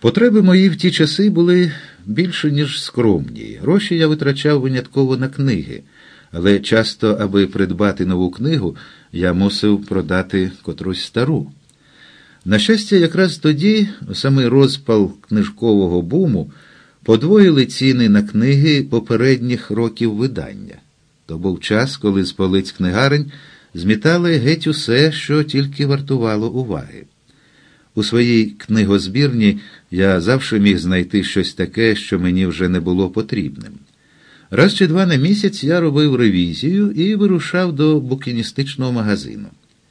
Потреби мої в ті часи були більше, ніж скромні. Гроші я витрачав винятково на книги, але часто, аби придбати нову книгу, я мусив продати котрусь стару. На щастя, якраз тоді, у самий розпал книжкового буму, подвоїли ціни на книги попередніх років видання. То був час, коли з полиць книгарень змітали геть усе, що тільки вартувало уваги. У своїй книгозбірні я завжди міг знайти щось таке, що мені вже не було потрібним. Раз чи два на місяць я робив ревізію і вирушав до букіністичного магазину.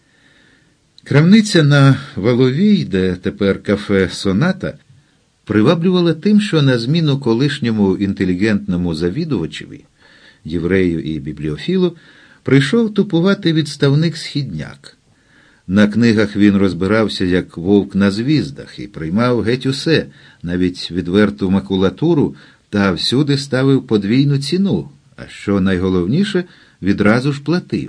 Крамниця на Валовій, де тепер кафе «Соната», приваблювала тим, що на зміну колишньому інтелігентному завідувачеві, єврею і бібліофілу, прийшов тупувати відставник-східняк. На книгах він розбирався, як вовк на звіздах, і приймав геть усе, навіть відверту макулатуру, та всюди ставив подвійну ціну, а що найголовніше, відразу ж платив.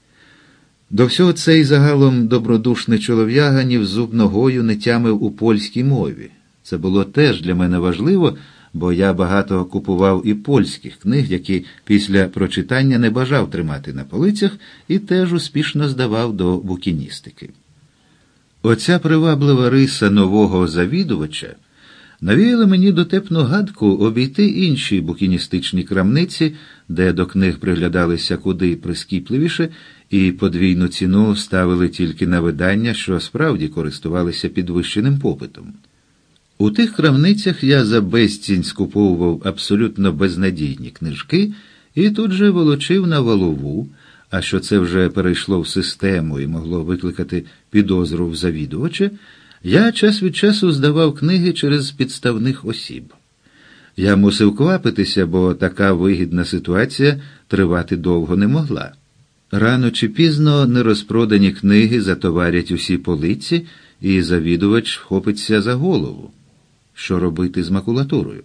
До всього цей загалом добродушний чолов'яга ні в зуб ногою не тямив у польській мові. Це було теж для мене важливо, бо я багато купував і польських книг, які після прочитання не бажав тримати на полицях і теж успішно здавав до букіністики. Оця приваблива риса нового завідувача навіяла мені дотепну гадку обійти інші букіністичні крамниці, де до книг приглядалися куди прискіпливіше, і подвійну ціну ставили тільки на видання, що справді користувалися підвищеним попитом. У тих крамницях я за безцінь скуповував абсолютно безнадійні книжки і тут же волочив на Валову, а що це вже перейшло в систему і могло викликати підозру в завідувача, я час від часу здавав книги через підставних осіб. Я мусив квапитися, бо така вигідна ситуація тривати довго не могла. Рано чи пізно нерозпродані книги затоварять усі полиці, і завідувач вхопиться за голову. Що робити з макулатурою?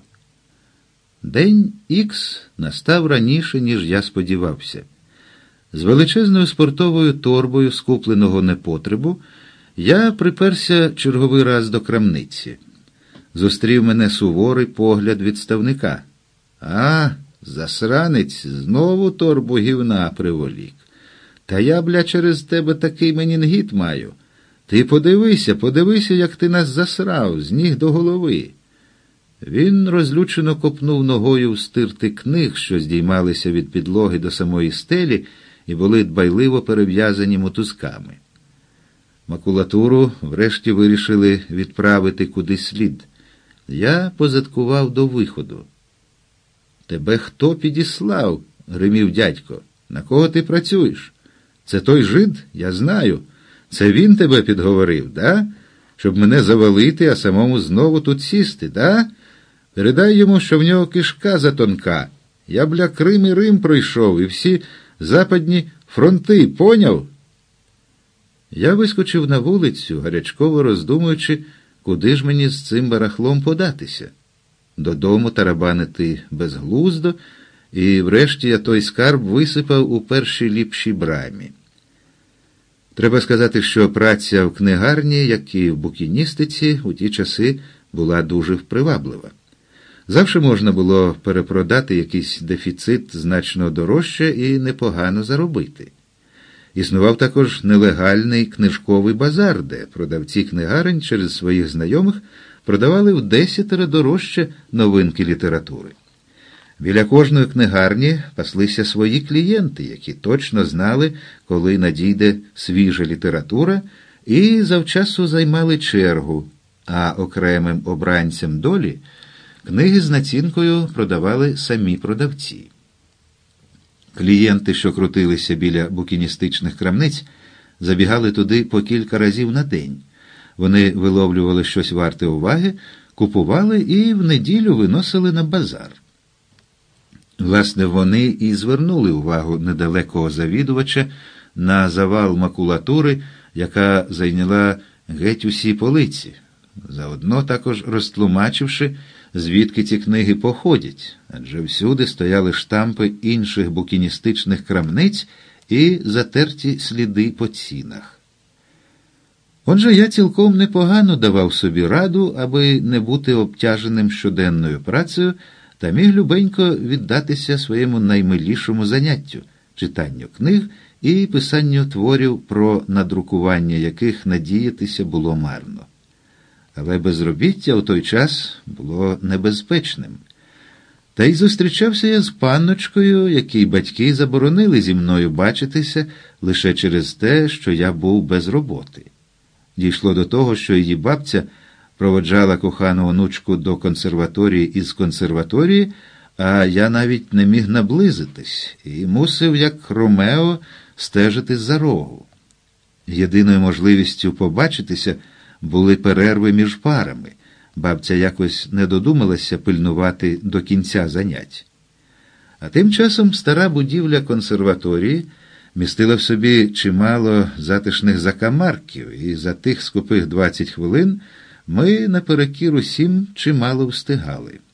День Ікс настав раніше, ніж я сподівався. З величезною спортовою торбою скупленого непотребу я приперся черговий раз до крамниці. Зустрів мене суворий погляд відставника. «А, засранець, знову торбу гівна приволік. Та я, бля, через тебе такий менінгіт маю. Ти подивися, як ти нас засрав, з ніг до голови». Він розлючено копнув ногою в стирти книг, що здіймалися від підлоги до самої стелі і були дбайливо перев'язані мотузками. Макулатуру врешті вирішили відправити куди слід. Я позадкував до виходу. «Тебе хто підіслав?» – гримів дядько. «На кого ти працюєш? Це той жид? Я знаю. Це він тебе підговорив, да? Щоб мене завалити, а самому знову тут сісти, да? Передай йому, що в нього кишка затонка. Я, бля, Крим і Рим пройшов, і всі западні фронти, поняв?» Я вискочив на вулицю, гарячково роздумуючи, куди ж мені з цим барахлом податися. Додому тарабанити безглуздо, і врешті я той скарб висипав у першій ліпшій брамі. Треба сказати, що праця в книгарні, як і в букіністиці, у ті часи була дуже приваблива. Завжди можна було перепродати якийсь дефіцит значно дорожче і непогано заробити. Існував також нелегальний книжковий базар, де продавці книгарень через своїх знайомих продавали в 10 дорожче новинки літератури. Біля кожної книгарні паслися свої клієнти, які точно знали, коли надійде свіжа література, і завчасу займали чергу, а окремим обранцям долі книги з націнкою продавали самі продавці. Клієнти, що крутилися біля букіністичних крамниць, забігали туди по кілька разів на день. Вони виловлювали щось варте уваги, купували і в неділю виносили на базар. Власне, вони і звернули увагу недалекого завідувача на завал макулатури, яка зайняла геть усі полиці, заодно також розтлумачивши, звідки ці книги походять, адже всюди стояли штампи інших букіністичних крамниць і затерті сліди по цінах. Отже, я цілком непогано давав собі раду, аби не бути обтяженим щоденною працею, та міг любенько віддатися своєму наймилішому заняттю – читанню книг і писанню творів, про надрукування яких надіятися було марно. Але безробіття у той час було небезпечним. Та й зустрічався я з панночкою, якій батьки заборонили зі мною бачитися лише через те, що я був без роботи. Дійшло до того, що її бабця проводжала кохану онучку до консерваторії із консерваторії, а я навіть не міг наблизитись і мусив, як Ромео, стежити за рогу. Єдиною можливістю побачитися були перерви між парами. Бабця якось не додумалася пильнувати до кінця занять. А тим часом стара будівля консерваторії містила в собі чимало затишних закамарків, і за тих скупих 20 хвилин ми наперекір усім чимало встигали.